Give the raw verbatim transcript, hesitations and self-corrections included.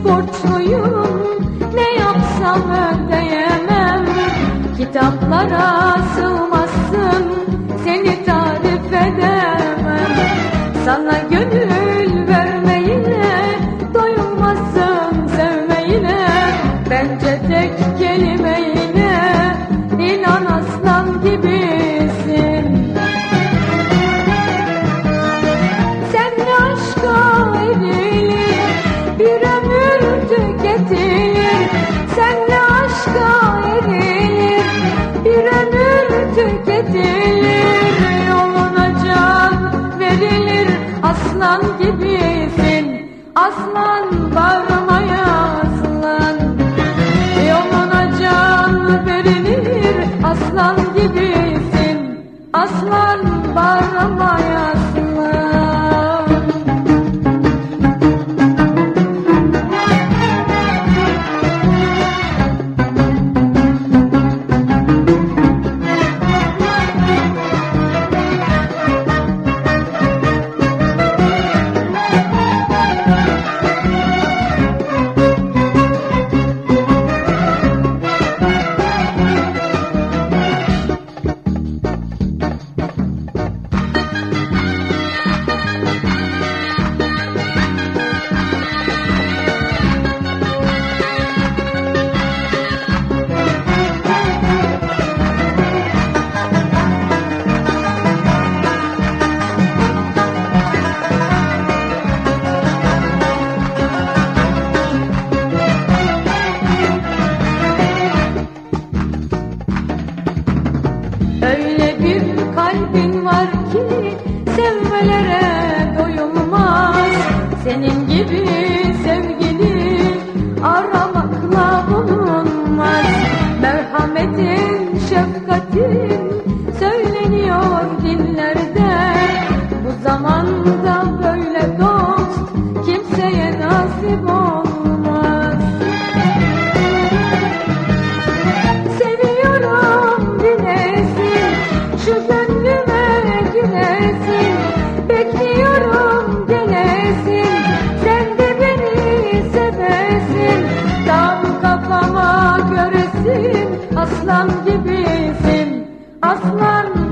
borçluyum, ne yapsam ödeyemem. Kitaplara sığmazsın, seni tarif edemem. Sana gönül vermeyle doyulmazsın, sevmeyle. Bence tek kelimeyle inan aslan gibisin. Seninle aşka erilir, bir ömür tüketilir. Seninle aşka erilir, bir ömür tüketilir. Yoluna can verilir, aslan gibisin. Aslan bağırmaya aslan. Yoluna can verilir, aslan gibisin. Aslan bağırmaya aslan. Öyle bir kalbin var ki sevmelere doyulmaz. Senin gibi sevgili aramakla bulunmaz. Merhametin, şefkatin söyleniyor dillerde. Bu zamanda böyle dost kimseye nasip olmaz. Seviyorum bilesin, şu gönlüme giresin. Bekliyorum gelesin, sen de beni sevesin. Tam kafama göresin, aslan gibisin. Aslan